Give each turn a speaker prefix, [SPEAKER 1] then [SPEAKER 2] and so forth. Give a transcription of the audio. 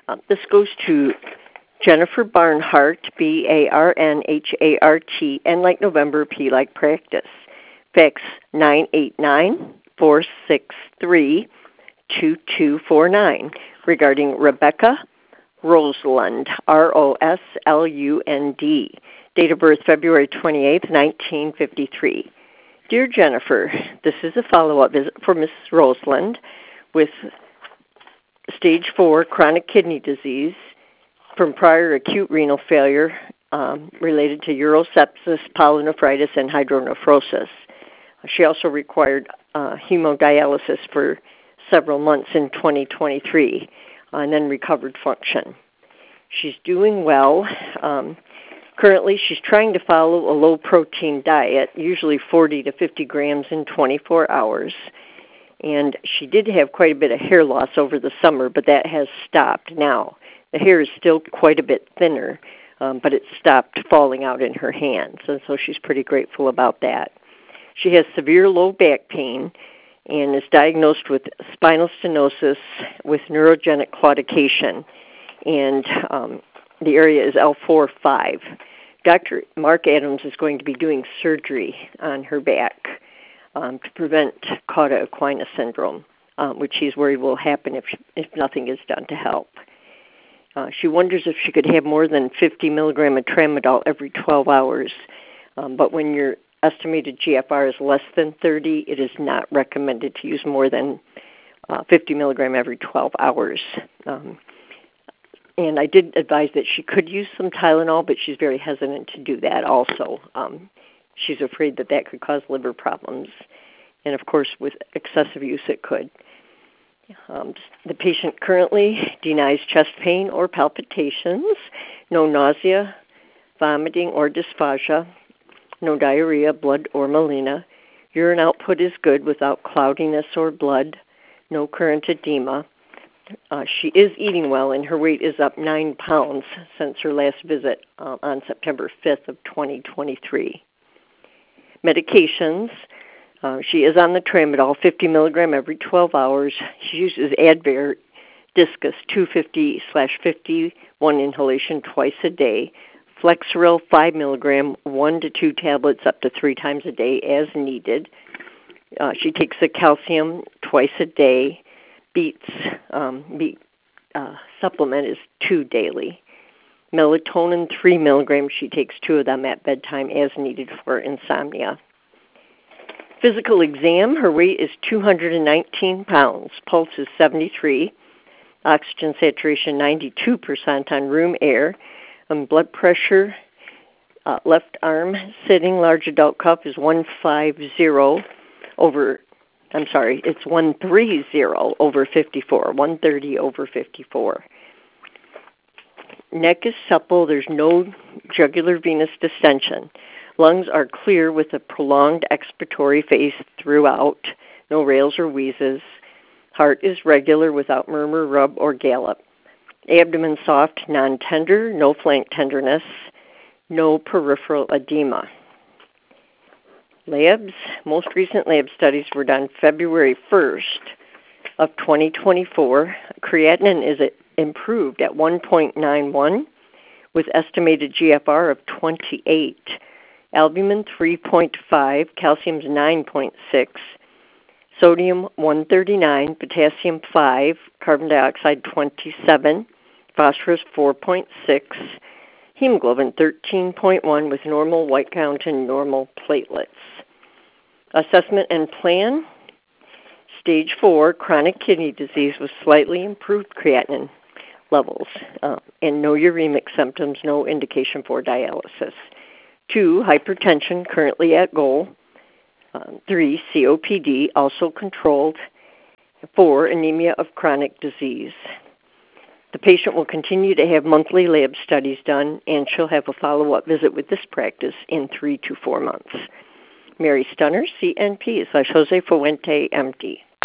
[SPEAKER 1] This goes to Jennifer Barnhart, Barnhart, N like November, P like practice. Fax 989-463-2249 regarding Rebecca Roslund, Roslund. Date of birth February 28, 1953. Dear Jennifer, this is a follow-up visit for Mrs. Roslund with stage 4 chronic kidney disease from prior acute renal failure related to urosepsis, pyelonephritis, and hydronephrosis. She also required hemodialysis for several months in 2023 and then recovered function. She's doing well. Currently, she's trying to follow a low-protein diet, usually 40 to 50 grams in 24 hours. And she did have quite a bit of hair loss over the summer, but that has stopped now. The hair is still quite a bit thinner, but it stopped falling out in her hands, and so she's pretty grateful about that. She has severe low back pain and is diagnosed with spinal stenosis with neurogenic claudication, and the area is L4-5. Dr. Mark Adams is going to be doing surgery on her back to prevent cauda equina syndrome, which he's worried will happen if nothing is done to help. She wonders if she could have more than 50 milligram of tramadol every 12 hours, but when your estimated GFR is less than 30, it is not recommended to use more than 50 milligram every 12 hours. And I did advise that she could use some Tylenol, but she's very hesitant to do that also. She's afraid that that could cause liver problems. And, of course, with excessive use, it could. The patient currently denies chest pain or palpitations, no nausea, vomiting, or dysphagia, no diarrhea, blood, or melena. Urine output is good without cloudiness or blood, no current edema. She is eating well, and her weight is up 9 pounds since her last visit on September 5th of 2023. Medications. She is on the tramadol, 50 milligram every 12 hours. She uses Advair Discus 250/50, one inhalation twice a day. Flexeril 5 milligram, 1 to 2 tablets up to 3 times a day as needed. She takes the calcium twice a day. Beets supplement is 2 daily. Melatonin 3 milligrams. She takes 2 of them at bedtime as needed for insomnia. Physical exam, her weight is 219 pounds. Pulse is 73. Oxygen saturation 92% on room air. Blood pressure, left arm sitting, large adult cuff is 130 over 54, 130 over 54. Neck is supple. There's no jugular venous distension. Lungs are clear with a prolonged expiratory phase throughout. No rales or wheezes. Heart is regular without murmur, rub, or gallop. Abdomen soft, non-tender, no flank tenderness, no peripheral edema. Labs, most recent lab studies were done February 1st of 2024. Creatinine is improved at 1.91 with estimated GFR of 28. Albumin 3.5, calcium's 9.6, sodium 139, potassium 5, carbon dioxide 27, phosphorus 4.6, hemoglobin 13.1 with normal white count and normal platelets. Assessment and plan, stage 4, chronic kidney disease with slightly improved creatinine levels and no uremic symptoms, no indication for dialysis. 2, hypertension currently at goal. 3, COPD also controlled. 4, anemia of chronic disease. The patient will continue to have monthly lab studies done, and she'll have a follow-up visit with this practice in 3 to 4 months. Mary Stunner, CNP/Jose Fuente, MD.